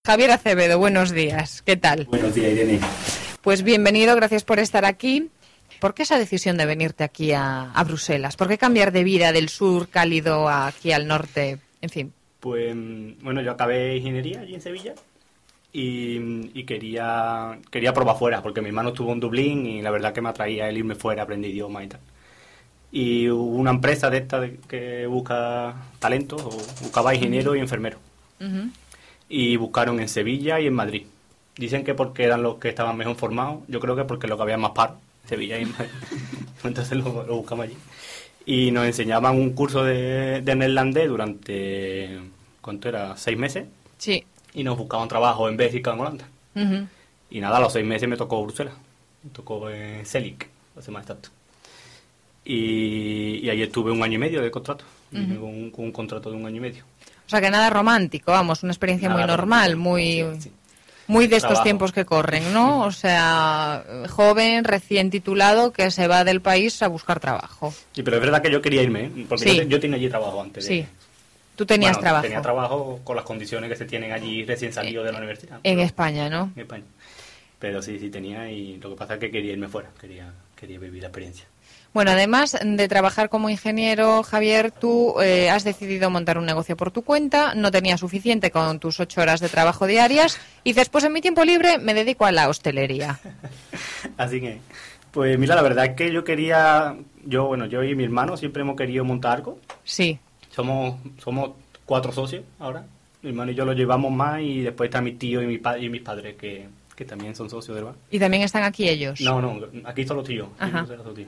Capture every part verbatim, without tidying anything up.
Javier Acevedo, buenos días. ¿Qué tal? Buenos días, Irene. Pues bienvenido, gracias por estar aquí. ¿Por qué esa decisión de venirte aquí a, a Bruselas? ¿Por qué cambiar de vida del sur cálido a aquí al norte? En fin. Pues, bueno, yo acabé ingeniería allí en Sevilla y, y quería quería probar fuera, porque mi hermano estuvo en Dublín y la verdad que me atraía el irme fuera, aprender idiomas y tal. Y hubo una empresa de esta de, que busca talentos, o buscaba ingenieros uh-huh. y enfermeros. Uh-huh. Y buscaron en Sevilla y en Madrid. Dicen que porque eran los que estaban mejor formados. Yo creo que porque lo que había más paro, Sevilla y Madrid. Entonces lo, lo buscamos allí. Y nos enseñaban un curso de, de neerlandés durante, ¿cuánto era? ¿Seis meses? Sí. Y nos buscaban trabajo en Bélgica, en Holanda. Uh-huh. Y nada, a los seis meses me tocó Bruselas. Me tocó en Celic, hace más exacto. Y, y ahí estuve un año y medio de contrato. Uh-huh. Con, un, con un contrato de un año y medio. O sea, que nada romántico, vamos, una experiencia nada muy normal, muy, sí, sí. muy de estos Trabajo. tiempos que corren, ¿no? O sea, joven, recién titulado, que se va del país a buscar trabajo. Sí, pero es verdad que yo quería irme, ¿eh? Porque sí. yo, yo tenía allí trabajo antes. Sí, de... tú tenías bueno, trabajo. Tenía trabajo con las condiciones que se tienen allí recién salido eh, de la universidad. En pero... España, ¿no? En España. Pero sí, sí tenía, y lo que pasa es que quería irme fuera, quería, quería vivir la experiencia. Bueno, además de trabajar como ingeniero, Javier, tú eh, has decidido montar un negocio por tu cuenta, no tenías suficiente con tus ocho horas de trabajo diarias y después en mi tiempo libre me dedico a la hostelería. Así que, pues mira, la verdad es que yo quería, yo bueno, yo y mi hermano siempre hemos querido montar algo. Sí. Somos somos cuatro socios ahora, mi hermano y yo lo llevamos más y después está mi tío y, mi pa- y mis padres que, que también son socios del bar. ¿Y también están aquí ellos? No, no, aquí solo tío. Ajá. Tío.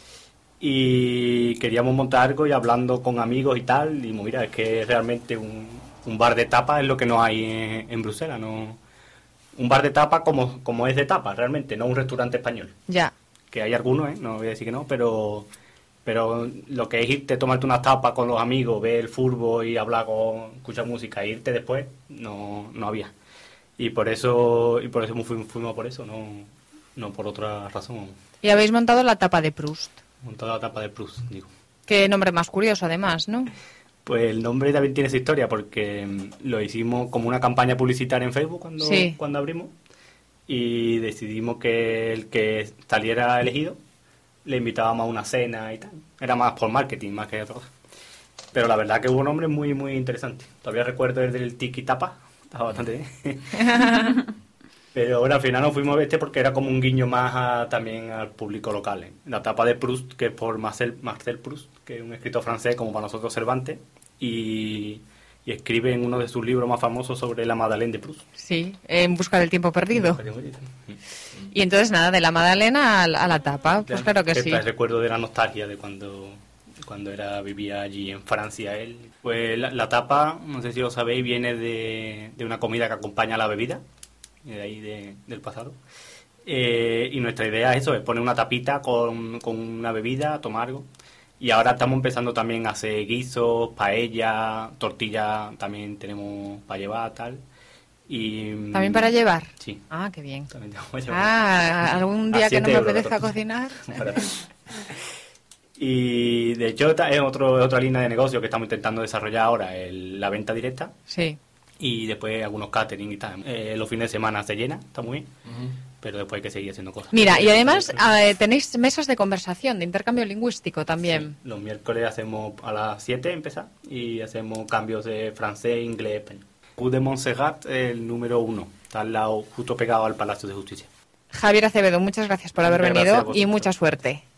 Y queríamos montar algo y hablando con amigos y tal, y mira, es que realmente un, un bar de tapas es lo que no hay en, en Bruselas, no un bar de tapas como, como es de tapas, realmente, no un restaurante español. Ya. Que hay algunos, ¿eh? No voy a decir que no, pero pero lo que es irte, tomarte unas tapas con los amigos, ver el fútbol y hablar con, escuchar música e irte después, no, no había. Y por eso y por eso fuimos, fuimos por eso, no, no por otra razón. Y habéis montado la tapa de Proust. Montada la tapa de Proust, digo. Qué nombre más curioso, además, ¿no? Pues el nombre también tiene su historia, porque lo hicimos como una campaña publicitaria en Facebook cuando, sí. cuando abrimos, y decidimos que el que saliera elegido le invitábamos a una cena y tal. Era más por marketing, más que otra cosa. Pero la verdad que hubo nombres muy, muy interesantes. Todavía recuerdo el del Tiki Tapa, estaba bastante bien. Pero bueno, al final nos fuimos a este porque era como un guiño más a, también al público local. ¿eh? La tapa de Proust, que es por Marcel, Marcel Proust, que es un escritor francés como para nosotros Cervantes, y, y escribe en uno de sus libros más famosos sobre la Madeleine de Proust. Sí, En busca del tiempo perdido. Y entonces nada, de la Madalena a la, a la tapa, pues claro, claro que sí. Recuerdo de la nostalgia de cuando, cuando era vivía allí en Francia él. Pues la, la tapa, no sé si lo sabéis, viene de, de una comida que acompaña a la bebida. De ahí de, del pasado. Eh, y nuestra idea es eso, es poner una tapita con, con una bebida, tomar algo. Y ahora estamos empezando también a hacer guisos, paella, tortillas, también tenemos para llevar, tal. Y, ¿También para llevar? Sí. Ah, qué bien. También tenemos para llevar. Ah, algún día que no me apetezca cocinar. Y de hecho es otro, otra línea de negocio que estamos intentando desarrollar ahora, el, la venta directa. Sí. Y después algunos catering y tal. Eh, los fines de semana se llena, está muy bien, uh-huh. pero después hay que seguir haciendo cosas. Mira, y además eh, tenéis mesas de conversación, de intercambio lingüístico también. Sí, los miércoles hacemos a las siete empezar y hacemos cambios de francés, inglés, español. Rue de Montserrat, el número uno, está al lado, justo pegado al Palacio de Justicia. Javier Acevedo, muchas gracias por haber muchas venido y mucha suerte.